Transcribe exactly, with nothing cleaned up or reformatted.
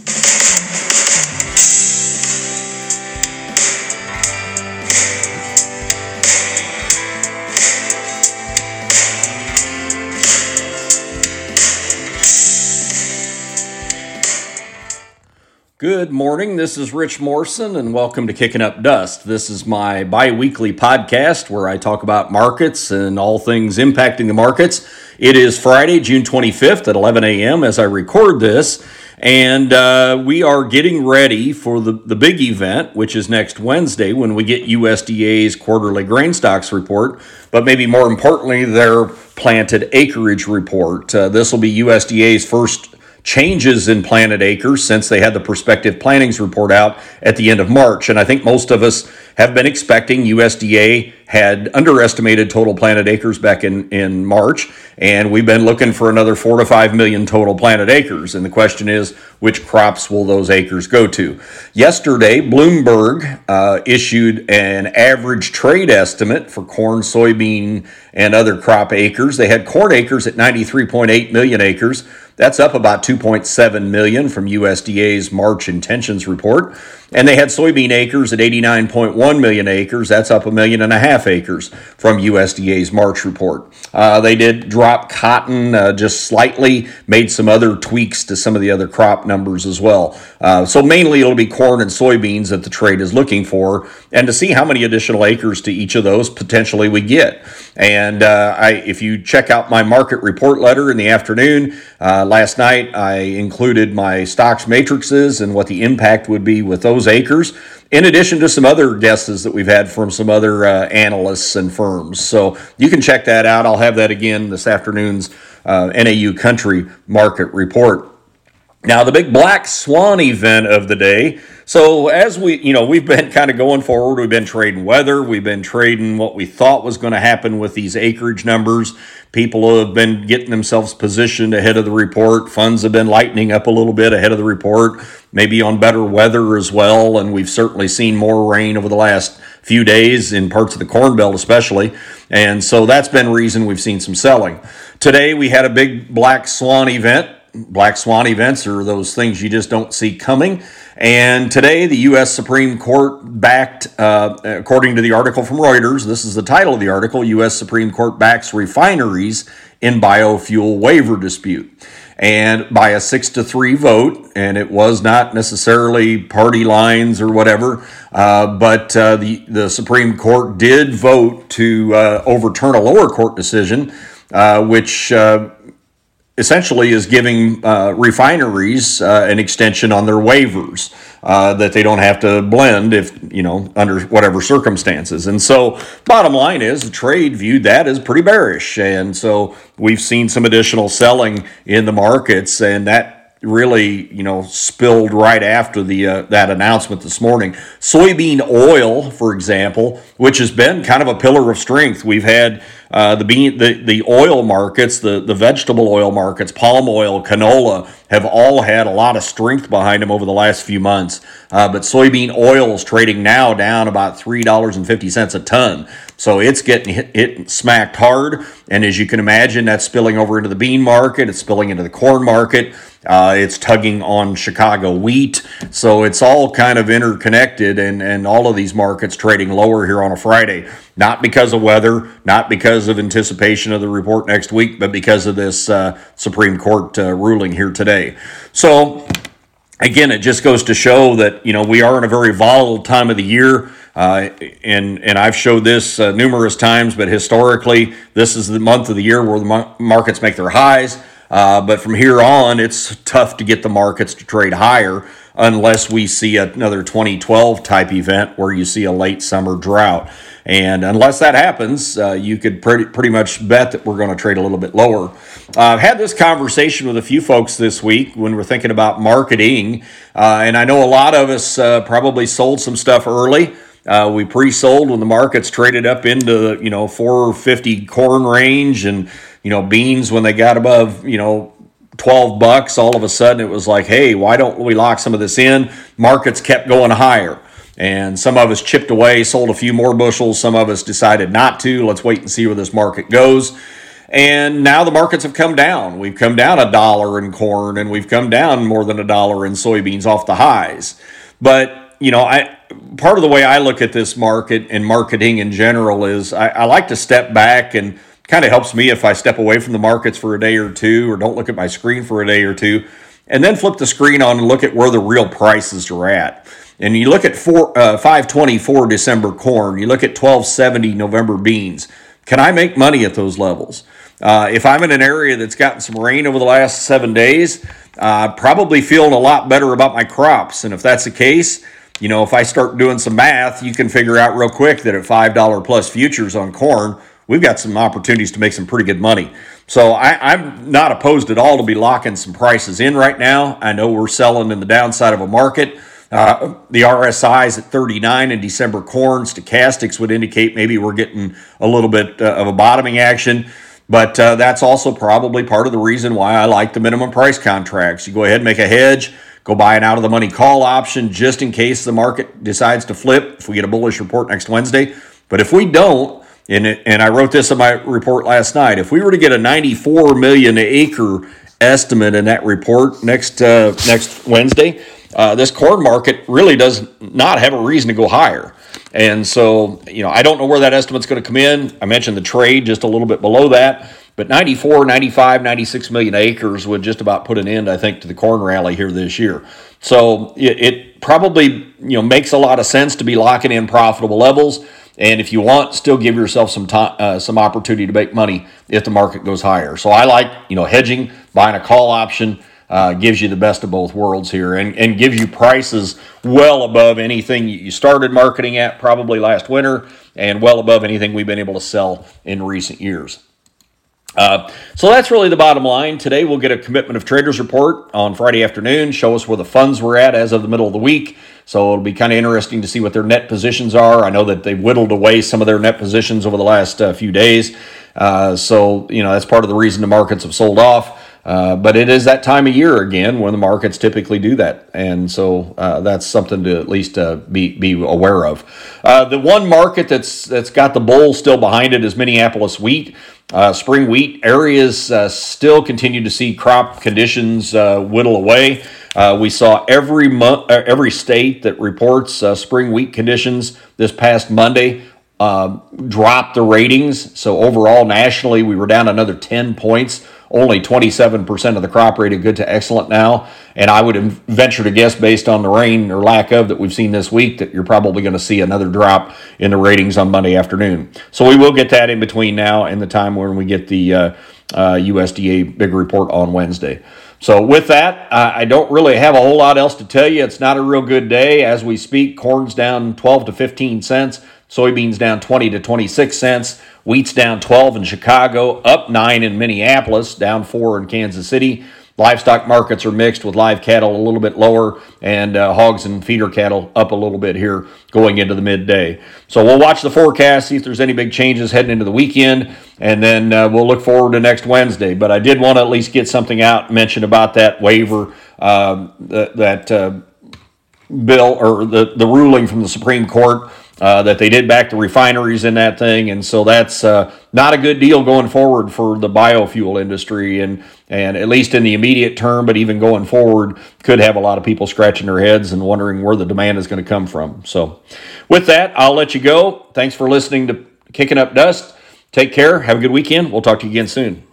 Good morning, this is Rich Morrison, and welcome to Kicking Up Dust. This is my bi-weekly podcast where I talk about markets and all things impacting the markets. It is Friday, June twenty-fifth at eleven a.m. as I record this, and uh, we are getting ready for the, the big event, which is next Wednesday when we get U S D A's quarterly grain stocks report, but maybe more importantly, their planted acreage report. Uh, this will be U S D A's first changes in planted acres since they had the prospective plantings report out at the end of March. And I think most of us have been expecting U S D A had underestimated total planted acres back in, in March, and we've been looking for another four to five million total planted acres. And the question is, which crops will those acres go to? Yesterday, Bloomberg uh, issued an average trade estimate for corn, soybean, and other crop acres. They had corn acres at ninety-three point eight million acres. That's up about two point seven million from U S D A's March intentions report. And they had soybean acres at eighty-nine point one million acres. That's up a million and a half acres from U S D A's March report. Uh, they did drop cotton uh, just slightly, made some other tweaks to some of the other crop numbers as well. Uh, so mainly it'll be corn and soybeans that the trade is looking for, and to see how many additional acres to each of those potentially we get. And uh, I, if you check out my market report letter in the afternoon, uh, last night I included my stocks matrices and what the impact would be with those acres, in addition to some other guesses that we've had from some other uh, analysts and firms. So you can check that out. I'll have that again this afternoon's uh, N A U Country Market Report. Now, the big black swan event of the day. So as we, you know, we've been kind of going forward, we've been trading weather, we've been trading what we thought was going to happen with these acreage numbers. People have been getting themselves positioned ahead of the report. Funds have been lightening up a little bit ahead of the report, maybe on better weather as well. And we've certainly seen more rain over the last few days in parts of the Corn Belt especially. And so that's been reason we've seen some selling. Today we had a big black swan event. Black swan events are those things you just don't see coming. And today, the U S Supreme Court backed, uh, according to the article from Reuters, this is the title of the article, U S Supreme Court backs refineries in biofuel waiver dispute. And by a six to three vote, and it was not necessarily party lines or whatever, uh, but uh, the, the Supreme Court did vote to uh, overturn a lower court decision, uh, which uh, essentially is giving uh, refineries uh, an extension on their waivers uh, that they don't have to blend if, you know, under whatever circumstances. And so bottom line is the trade viewed that as pretty bearish. And so we've seen some additional selling in the markets, and that really, you know, spilled right after the uh, that announcement this morning. Soybean oil, for example, which has been kind of a pillar of strength. We've had uh, the bean, the the oil markets, the the vegetable oil markets, palm oil, canola, have all had a lot of strength behind them over the last few months. Uh, but soybean oil is trading now down about three dollars and fifty cents a ton. So it's getting hit, hit smacked hard. And as you can imagine, that's spilling over into the bean market. It's spilling into the corn market. Uh, it's tugging on Chicago wheat. So it's all kind of interconnected, and, and all of these markets trading lower here on a Friday. Not because of weather, not because of anticipation of the report next week, but because of this uh, Supreme Court uh, ruling here today. So again, it just goes to show that, you know, we are in a very volatile time of the year. Uh, and and I've showed this uh, numerous times, but historically, this is the month of the year where the mar- markets make their highs. Uh, but from here on, it's tough to get the markets to trade higher unless we see another twenty twelve type event where you see a late summer drought. And unless that happens, uh, you could pretty pretty much bet that we're going to trade a little bit lower. Uh, I've had this conversation with a few folks this week when we're thinking about marketing, uh, and I know a lot of us uh, probably sold some stuff early. Uh, we pre-sold when the markets traded up into, you know, four fifty corn range, and, you know, beans when they got above, you know, twelve bucks. All of a sudden it was like, hey, why don't we lock some of this in? Markets kept going higher. And some of us chipped away, sold a few more bushels. Some of us decided not to. Let's wait and see where this market goes. And now the markets have come down. We've come down a dollar in corn, and we've come down more than a dollar in soybeans off the highs. But, you know, I part of the way I look at this market and marketing in general is I, I like to step back, and kind of helps me if I step away from the markets for a day or two, or don't look at my screen for a day or two, and then flip the screen on and look at where the real prices are at. And you look at four, uh, five twenty-four December corn, you look at twelve seventy November beans. Can I make money at those levels? Uh, if I'm in an area that's gotten some rain over the last seven days, uh, probably feeling a lot better about my crops. And if that's the case, you know, if I start doing some math, you can figure out real quick that at five dollars plus futures on corn, we've got some opportunities to make some pretty good money. So I, I'm not opposed at all to be locking some prices in right now. I know we're selling in the downside of a market. Uh, the R S I is at thirty-nine in December corn. Stochastics would indicate maybe we're getting a little bit uh, of a bottoming action. But uh, that's also probably part of the reason why I like the minimum price contracts. You go ahead and make a hedge, go buy an out-of-the-money call option just in case the market decides to flip if we get a bullish report next Wednesday. But if we don't, and, it, and I wrote this in my report last night, if we were to get a ninety-four million acre estimate in that report next uh, next Wednesday, uh, this corn market really does not have a reason to go higher. And so, you know, I don't know where that estimate's going to come in. I mentioned the trade just a little bit below that, but ninety-four, ninety-five, ninety-six million acres would just about put an end, I think, to the corn rally here this year. So it, it probably, you know, makes a lot of sense to be locking in profitable levels. And if you want, still give yourself some time, uh, some opportunity to make money if the market goes higher. So I like, you know, hedging, buying a call option. Uh, gives you the best of both worlds here, and, and gives you prices well above anything you started marketing at probably last winter, and well above anything we've been able to sell in recent years. Uh, so that's really the bottom line. Today we'll get a commitment of traders report on Friday afternoon, show us where the funds were at as of the middle of the week. So it'll be kind of interesting to see what their net positions are. I know that they whittled away some of their net positions over the last uh, few days. Uh, so, you know, that's part of the reason the markets have sold off. Uh, but it is that time of year again when the markets typically do that. And so uh, that's something to at least uh, be be aware of. Uh, the one market that's that's got the bull still behind it is Minneapolis wheat. Uh, spring wheat areas uh, still continue to see crop conditions uh, whittle away. Uh, we saw every month, uh, every state that reports uh, spring wheat conditions this past Monday uh, dropped the ratings. So overall, nationally, we were down another ten points. Only twenty-seven percent of the crop rated good to excellent now. And I would venture to guess, based on the rain or lack of that we've seen this week, that you're probably going to see another drop in the ratings on Monday afternoon. So we will get that in between now and the time when we get the uh, uh, U S D A big report on Wednesday. So with that, uh, I don't really have a whole lot else to tell you. It's not a real good day. As we speak, corn's down twelve to fifteen cents. Soybeans down twenty to twenty-six cents. Wheat's down twelve in Chicago, up nine in Minneapolis, down four in Kansas City. Livestock markets are mixed, with live cattle a little bit lower, and uh, hogs and feeder cattle up a little bit here going into the midday. So we'll watch the forecast, see if there's any big changes heading into the weekend, and then uh, we'll look forward to next Wednesday. But I did want to at least get something out, mention about that waiver, uh, that, that uh, bill, or the, the ruling from the Supreme Court, Uh, that they did back the refineries in that thing. And so that's uh, not a good deal going forward for the biofuel industry, and and at least in the immediate term, but even going forward, could have a lot of people scratching their heads and wondering where the demand is going to come from. So with that, I'll let you go. Thanks for listening to Kicking Up Dust. Take care. Have a good weekend. We'll talk to you again soon.